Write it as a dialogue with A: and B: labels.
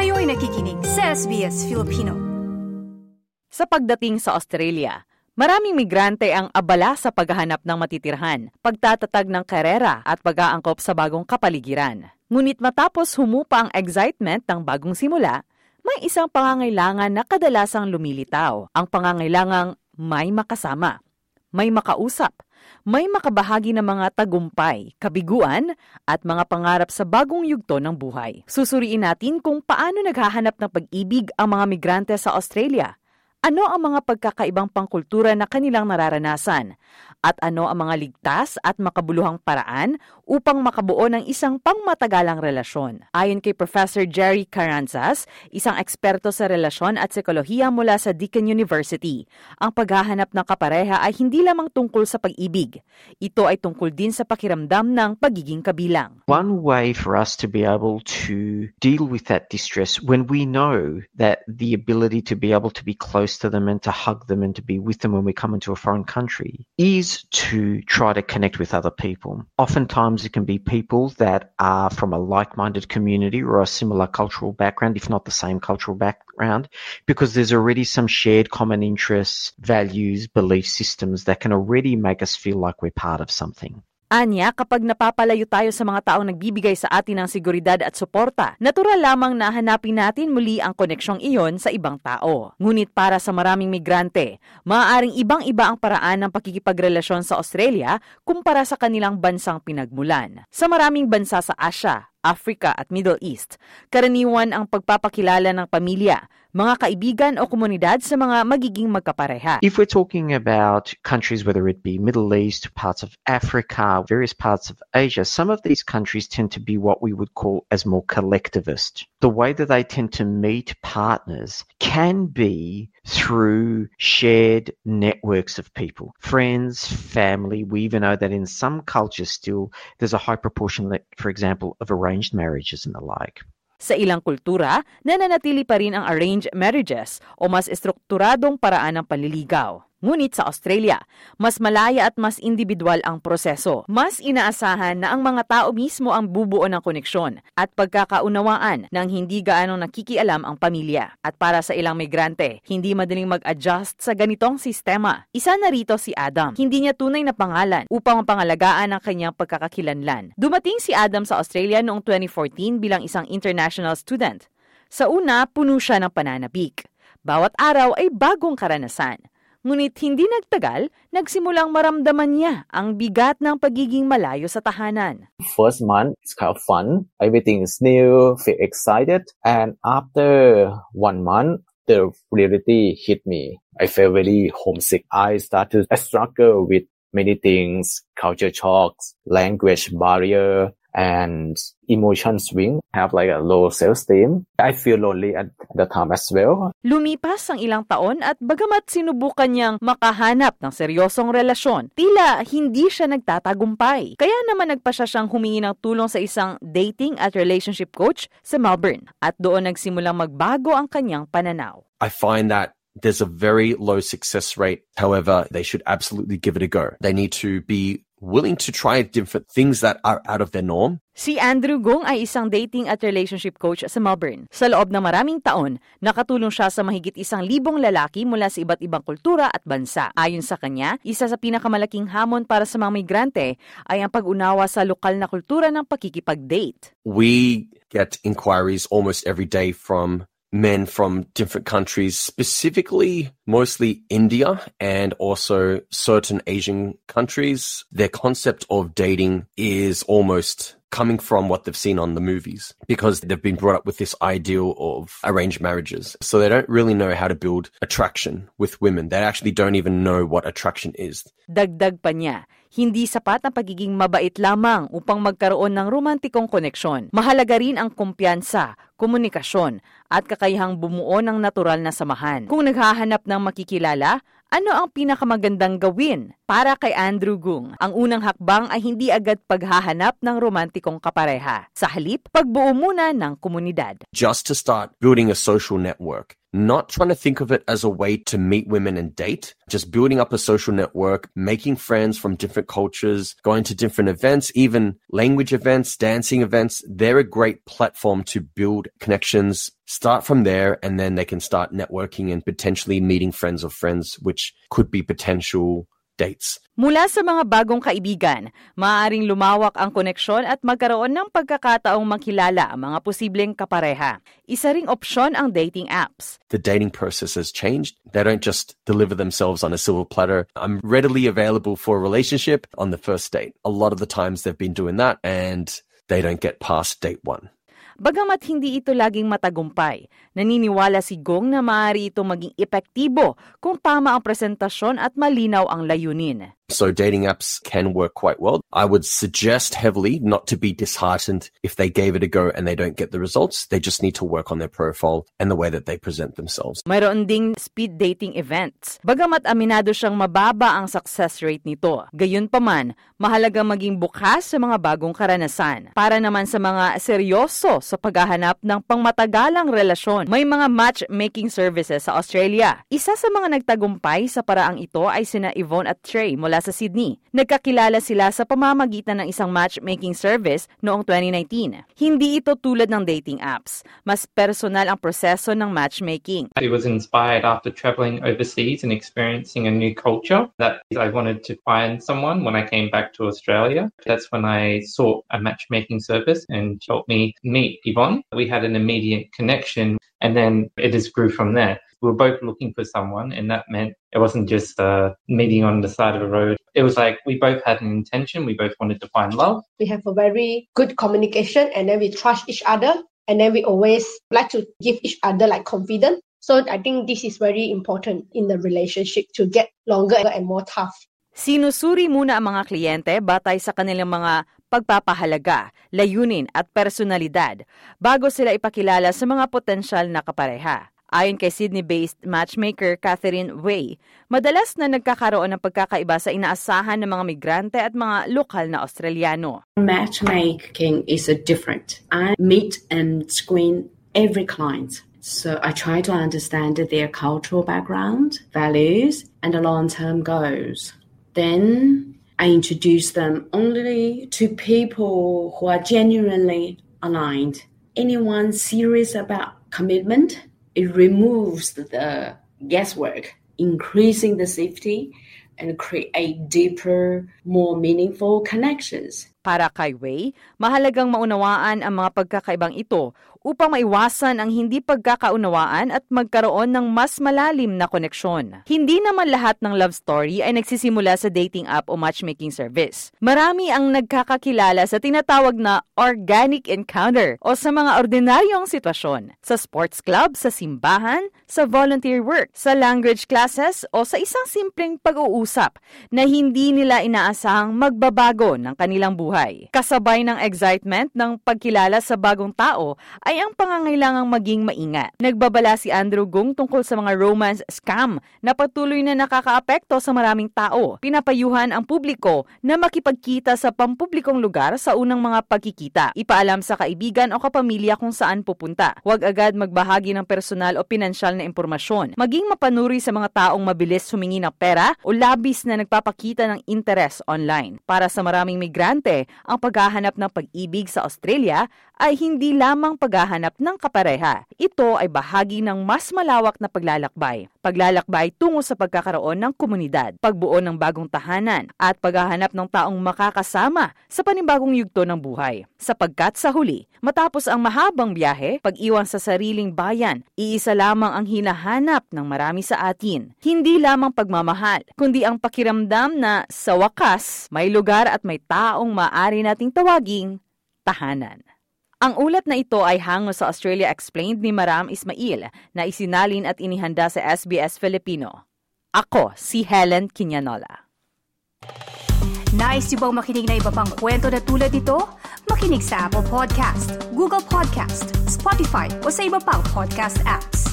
A: Kayo'y nakikinig sa SBS Filipino.
B: Sa pagdating sa Australia, maraming migrante ang abala sa paghahanap ng matitirhan, pagtatatag ng karera at pag-aangkop sa bagong kapaligiran. Ngunit matapos humupa ang excitement ng bagong simula, may isang pangangailangan na kadalasang lumilitaw. Ang pangangailangang may makasama, may makausap, may makabahagi ng mga tagumpay, kabiguan at mga pangarap sa bagong yugto ng buhay. Susuriin natin kung paano naghahanap ng pag-ibig ang mga migrante sa Australia. Ano ang mga pagkakaibang pangkultura na kanilang nararanasan? At ano ang mga ligtas at makabuluhang paraan upang makabuo ng isang pangmatagalang relasyon? Ayon kay Professor Jerry Carranzas, isang eksperto sa relasyon at psikolohiya mula sa Deakin University, ang paghahanap ng kapareha ay hindi lamang tungkol sa pag-ibig. Ito ay tungkol din sa pakiramdam ng pagiging kabilang.
C: One way for us to be able to deal with that distress when we know that the ability to be able to be close to them and to hug them and to be with them when we come into a foreign country is to try to connect with other people. Oftentimes it can be people that are from a like-minded community or a similar cultural background, if not the same cultural background, because there's already some shared common interests, values, belief systems that can already make us feel like we're part of something.
B: Anya, kapag napapalayo tayo sa mga taong nagbibigay sa atin ng seguridad at suporta, natural lamang na hanapin natin muli ang koneksyong iyon sa ibang tao. Ngunit para sa maraming migrante, maaaring ibang-iba ang paraan ng pakikipagrelasyon sa Australia kumpara sa kanilang bansang pinagmulan. Sa maraming bansa sa Asia, Africa at Middle East, karaniwan ang pagpapakilala ng pamilya, mga kaibigan o komunidad sa mga magiging magkapareha.
C: If we're talking about countries, whether it be Middle East, parts of Africa, various parts of Asia, some of these countries tend to be what we would call as more collectivist. The way that they tend to meet partners can be through shared networks of people, friends, family. We even know that in some cultures still there's a high proportion, for example, of arranged marriages and the like.
B: Sa ilang kultura, nananatili pa rin ang arranged marriages o mas estrukturadong paraan ng panliligaw. Ngunit sa Australia, mas malaya at mas individual ang proseso. Mas inaasahan na ang mga tao mismo ang bubuo ng koneksyon at pagkakaunawaan ng hindi gaanong nakikialam ang pamilya. At para sa ilang migrante, hindi madaling mag-adjust sa ganitong sistema. Isa na rito si Adam. Hindi niya tunay na pangalan upang mapangalagaan ang kanyang pagkakakilanlan. Dumating si Adam sa Australia noong 2014 bilang isang international student. Sa una, puno siya ng pananabik. Bawat araw ay bagong karanasan. Ngunit hindi nagtagal, nagsimulang maramdaman niya ang bigat ng pagiging malayo sa tahanan.
D: First month, it's kind of fun. Everything is new, feel excited. And after 1 month, the reality hit me. I felt very homesick. I started to struggle with many things, culture shocks, language barrier, and emotion swing. I have like a low self-esteem. I feel lonely at the time as well.
B: Lumipas ang ilang taon at bagamat sinubukan niyang makahanap ng seryosong relasyon, tila hindi siya nagtatagumpay. Kaya naman nagpasya siyang humingi ng tulong sa isang dating at relationship coach sa Melbourne at doon nagsimulang magbago ang kanyang pananaw.
E: I find that there's a very low success rate. However, they should absolutely give it a go. They need to be willing to try different things that are out of their norm.
B: Si Andrew Gong ay isang dating at relationship coach sa Melbourne. Sa loob ng maraming taon, nakatulong siya sa mahigit 1,000 lalaki mula sa iba't ibang kultura at bansa. Ayon sa kanya, isa sa pinakamalaking hamon para sa mga migrante ay ang pag-unawa sa lokal na kultura ng pakikipag-date.
E: We get inquiries almost every day from men from different countries, specifically mostly India and also certain Asian countries. Their concept of dating is almost coming from what they've seen on the movies because they've been brought up with this ideal of arranged marriages. So they don't really know how to build attraction with women. They actually don't even know what attraction is.
B: Dagdag pa niya, hindi sapat ang pagiging mabait lamang upang magkaroon ng romantikong koneksyon. Mahalaga rin ang kumpiyansa, komunikasyon, at kakayahang bumuo ng natural na samahan. Kung naghahanap ng makikilala, ano ang pinakamagandang gawin? Para kay Andrew Gung, ang unang hakbang ay hindi agad paghahanap ng romantikong kapareha. Sa halip, pagbuo muna ng komunidad.
E: Just to start building a social network. not trying to think of it as a way to meet women and date, just building up a social network, making friends from different cultures, going to different events, even language events, dancing events. They're a great platform to build connections. Start from there, and then they can start networking and potentially meeting friends of friends, which could be potential dates.
B: Mula sa mga bagong kaibigan, maaaring lumawak ang koneksyon at magkaroon ng pagkakataong makilala ang mga posibleng kapareha. Isa ring opsyon ang dating apps.
E: The dating process has changed. They don't just deliver themselves on a silver platter. I'm readily available for a relationship on the first date. A lot of the times they've been doing that and they don't get past date 1.
B: Bagamat hindi ito laging matagumpay, naniniwala si Gong na maaari ito maging epektibo kung tama ang presentasyon at malinaw ang layunin.
E: So dating apps can work quite well. I would suggest heavily not to be disheartened if they gave it a go and they don't get the results. They just need to work on their profile and the way that they present themselves.
B: Mayroon ding speed dating events. Bagamat aminado siyang mababa ang success rate nito, gayunpaman, mahalaga maging bukas sa mga bagong karanasan. Para naman sa mga seryoso sa paghahanap ng pangmatagalang relasyon, may mga matchmaking services sa Australia. Isa sa mga nagtagumpay sa paraang ito ay sina Yvonne at Trey mula sa Sydney. Nagkakilala sila sa pamamagitan ng isang matchmaking service noong 2019. Hindi ito tulad ng dating apps. Mas personal ang proseso ng matchmaking.
F: It was inspired after traveling overseas and experiencing a new culture that I wanted to find someone when I came back to Australia. That's when I sought a matchmaking service and helped me meet Yvonne. We had an immediate connection and then it just grew from there. We were both looking for someone, and that meant it wasn't just a meeting on the side of a road. It was like we both had an intention. We both wanted to find love.
G: We have a very good communication, and then we trust each other, and then we always like to give each other like confidence. So I think this is very important in the relationship to get longer and more tough.
B: Sinusuri muna ang mga kliyente batay sa kanilang mga pagpapahalaga, layunin at personalidad bago sila ipakilala sa mga potensyal na kapareha. Ayon kay Sydney-based matchmaker Catherine Wei, madalas na nagkakaroon ng pagkakaiba sa inaasahan ng mga migrante at mga lokal na Australiano.
H: Matchmaking is different. I meet and screen every client. So I try to understand their cultural background, values, and the long-term goals. Then I introduce them only to people who are genuinely aligned. Anyone serious about commitment? It removes the guesswork, increasing the safety and create deeper, more meaningful connections.
B: Para kay Wei, mahalagang maunawaan ang mga pagkakaibang ito upang maiwasan ang hindi pagkakaunawaan at magkaroon ng mas malalim na koneksyon. Hindi naman lahat ng love story ay nagsisimula sa dating app o matchmaking service. Marami ang nagkakakilala sa tinatawag na organic encounter o sa mga ordinaryong sitwasyon. Sa sports club, sa simbahan, sa volunteer work, sa language classes o sa isang simpleng pag-uusap na hindi nila inaasahang magbabago ng kanilang buhay. Kasabay ng excitement ng pagkilala sa bagong tao ay ang pangangailangang maging maingat. Nagbabala si Andrew Gong tungkol sa mga romance scam na patuloy na nakakaapekto sa maraming tao. Pinapayuhan ang publiko na makipagkita sa pampublikong lugar sa unang mga pagkikita. Ipaalam sa kaibigan o kapamilya kung saan pupunta. Huwag agad magbahagi ng personal o pinansyal na impormasyon. Maging mapanuri sa mga taong mabilis humingi ng pera o labis na nagpapakita ng interes online. Para sa maraming migrante, ang paghahanap ng pag-ibig sa Australia ay hindi lamang paghahanap ng kapareha. Ito ay bahagi ng mas malawak na paglalakbay. Paglalakbay tungo sa pagkakaroon ng komunidad, pagbuo ng bagong tahanan, at paghahanap ng taong makakasama sa panibagong yugto ng buhay. Sapagkat sa huli, matapos ang mahabang biyahe, pag-iwan sa sariling bayan, iisa lamang ang hinahanap ng marami sa atin. Hindi lamang pagmamahal, kundi ang pakiramdam na sa wakas, may lugar at may taong maaari nating tawaging tahanan. Ang ulat na ito ay hango sa Australia Explained ni Maram Ismail na isinalin at inihanda sa SBS Filipino. Ako si Helen Quiñanola.
A: Nice yung bang makinig na iba pang kwento na tulad ito? Makinig sa Apple Podcast, Google Podcast, Spotify o sa iba pang podcast apps.